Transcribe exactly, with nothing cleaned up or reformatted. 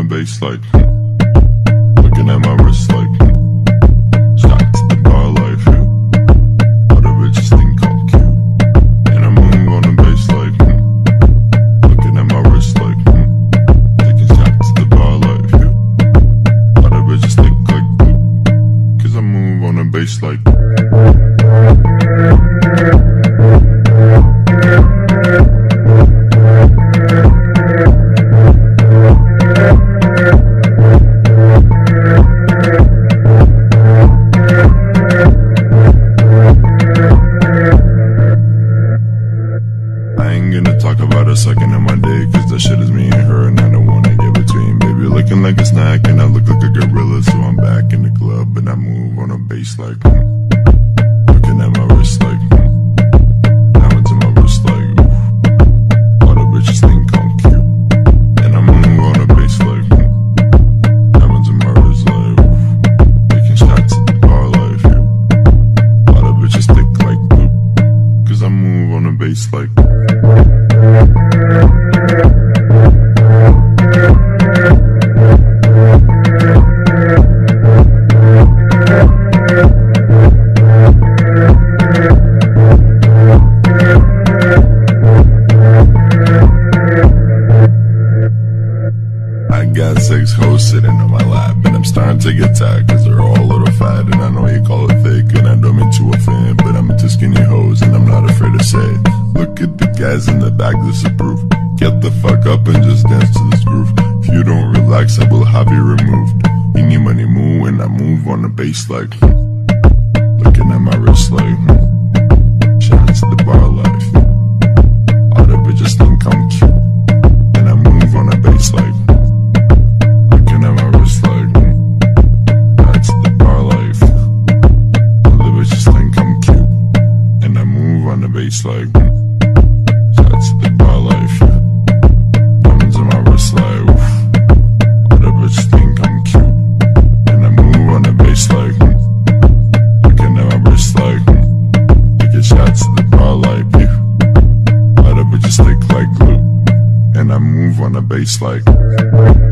bass like looking at my wrist like shot to the bar like all the bitches think I'm cute. And I move on the bass like looking at my wrist like taking shots to the bar like all the bitches think like cause I move on the bass like second of my day, cause that shit is me and her, and I don't wanna get between. Baby looking like a snack, and I look like a gorilla, so I'm back in the club, and I move on a bass like mm. Looking at my wrist like mm. Diamonds in my wrist like oof. All the bitches think I'm cute, and I move on a bass like mm. Diamonds in my wrist like oof. Taking shots at the bar like yeah. All the bitches think like oof. Cause I move on a bass like six hoes sitting on my lap, and I'm starting to get tired cause they're all a little fat, and I know you call it thick, and I don't mean to offend, but I'm into skinny hoes, and I'm not afraid to say it. Look at the guys in the back, disapprove. Get the fuck up and just dance to this groove. If you don't relax, I will have you removed. Any money move, and I move on the bass like looking at my wrist like shots to the bar like all the bitches think I'm cute, and I move on the bass like bass like shots at the bar life, diamonds in my wrist like oof. All the bitches think I'm cute, and I move on the bass like looking at my wrist like taking shots at the bar like yeah. All the bitches stick like glue, and I move on the bass like